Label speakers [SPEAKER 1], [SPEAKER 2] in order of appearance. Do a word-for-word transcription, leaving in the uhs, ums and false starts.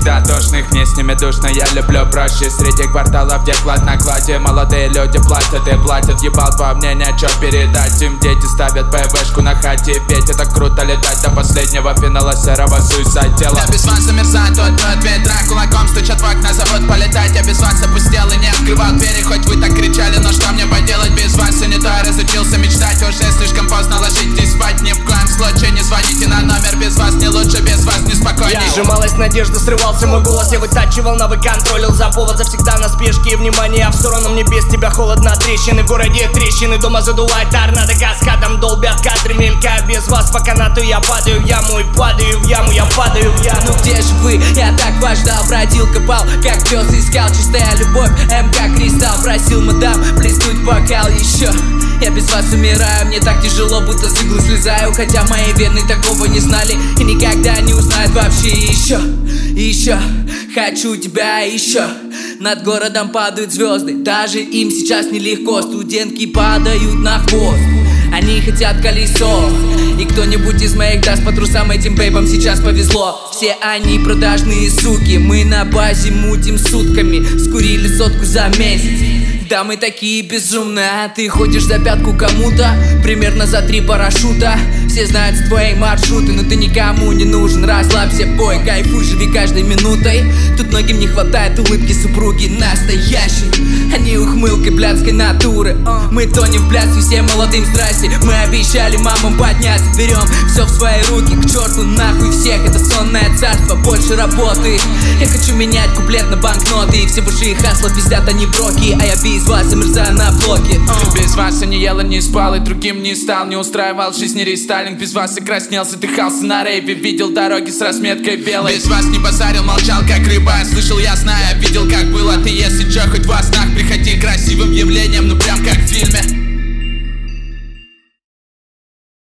[SPEAKER 1] всегда душных, мне с ними душно. Я люблю проще среди кварталов, где клад на кладе. Молодые люди платят и платят, ебал по мне нечего передать. Им дети ставят ПВшку на хате, ведь это круто летать до последнего финала серого суицид тела.
[SPEAKER 2] Я без вас замерзаю, тот тот ветра кулаком стучат в окна, зовут полетать. Я без вас опустел и не открывал двери, хоть вы так кричали, но что мне поделать без вас? И не то я разучился мечтать, уже слишком поздно ложитесь спать. Ни в коем случае не звоните на номер, без вас не лучше, без вас не спокойней.
[SPEAKER 3] Сжималась надежда, срывался мой голос, я вытачивал навык, контролил за повод, завсегда на спешке и внимание, а в сторону мне без тебя холодно. Трещины в городе, трещины дома задувает торнадо, каскадом долбят кадры, мелькаю без вас по канату. Я падаю в яму и падаю в яму, я падаю в яму.
[SPEAKER 4] Ну где же вы? Я так вас ждал, бродил, копал, как пес искал. Чистая любовь, МК Кристалл, просил мадам плеснуть бокал еще. Я без вас умираю, мне так тяжело, будто с иглы слезаю. Хотя мои вены такого не знали и никогда не узнают вообще. Еще, еще, хочу тебя еще. Над городом падают звезды, даже им сейчас нелегко. Студентки падают на хвост, они хотят колесо. И кто-нибудь из моих даст по трусам, этим бейбам сейчас повезло. Все они продажные суки, мы на базе мутим сутками. Скурили сотку за месяц. Да, мы такие безумные, а ты ходишь за пятку кому-то, примерно за три парашюта. Все знают твои маршруты, но ты никому не нужен. Расслабься, бой, кайфуй, живи каждой минутой. Тут многим не хватает улыбки супруги настоящей, а не ухмылкой блядской натуры. Мы тонем в блядстве, все молодым здрасте. Мы обещали мамам подняться, берем все в свои руки. К черту нахуй всех, это сонное царство, больше работы. Я хочу менять куплет на банкноты, и все большие хасла пиздят, они броки, а я без вас замерзаю на блоке. uh.
[SPEAKER 1] Без вас я не ел и не спал, и другим не стал, не устраивал жизни рестайлинг. Без вас я краснел, задыхался на рейве, видел дороги с разметкой белой.
[SPEAKER 2] Без вас не базарил, молчал как рыба. Слышал ясно, я видел как было. Ты если чё, хоть во снах приходи красивым явлением, ну прям как в фильме.